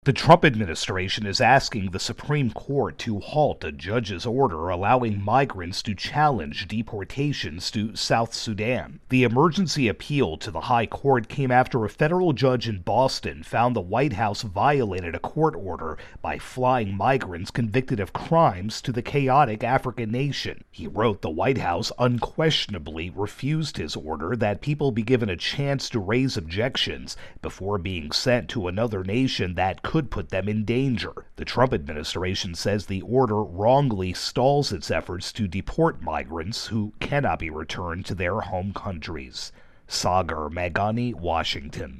The Trump administration is asking the Supreme Court to halt a judge's order allowing migrants to challenge deportations to South Sudan. The emergency appeal to the High Court came after a federal judge in Boston found the White House violated a court order by flying migrants convicted of crimes to the chaotic African nation. He wrote the White House unquestionably refused his order that people be given a chance to raise objections before being sent to another nation that could put them in danger. The Trump administration says the order wrongly stalls its efforts to deport migrants who cannot be returned to their home countries. Sagar Meghani, Washington.